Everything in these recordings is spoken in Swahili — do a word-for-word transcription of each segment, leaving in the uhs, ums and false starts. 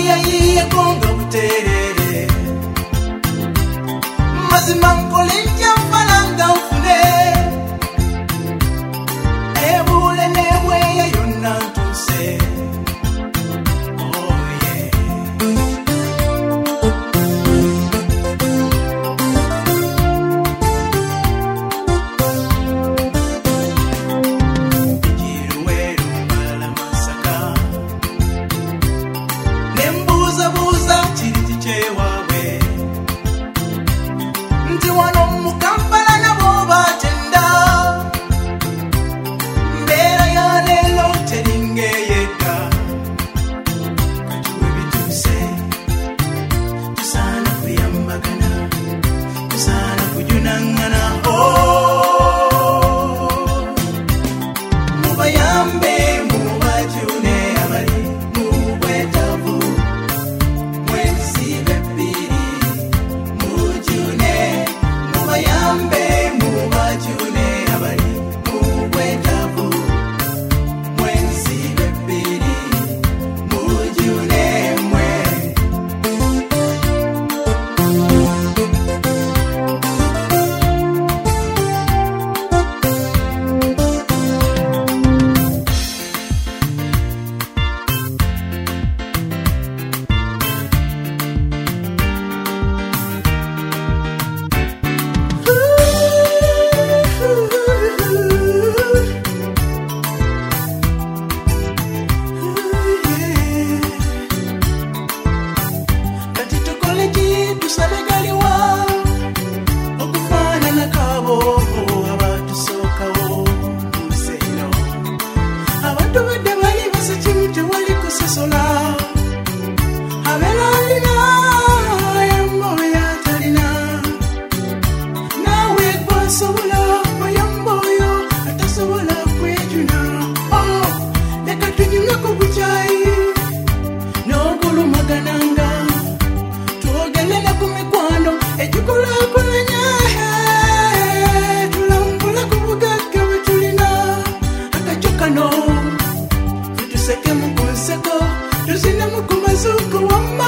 iya iya konga uterere mazima nkolenja falanga ufune ebule newe ya yonna tuse oh yeah jiruweru mbala masaka nembuza buza chiri chewawe nti wano mukampala nabo batenda mbera ya lelo teringeyeka katuwe bituse tusana kuyambagana tusana kujunangana oh mubayambe mubajune abali mubwetavu mwesibe biri mujune mubayambe mubajune abali mubwetavu mwesibe biri mujune mwe kati tukole kitu salegaliwa okufana nakabo abatusokawo museno abantu badde bali basikimu tewali kusosola abelalina emboya talina nawe gwasobola oyamboyo atasobola kwejuna oh leka tunyumeko bucayi n'okulumagananga twogelele ku mikwano egikulakulanya tulambula ku bugagga bwe tulina akacyo kano tutusekemu ku nseko tuzinemu ku mazuuko wamma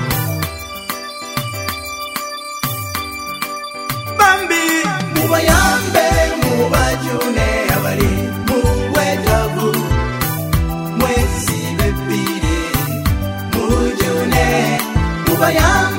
bambi mubayambe mubajune abali mubwetavu mwesibe biri mujune mubayambe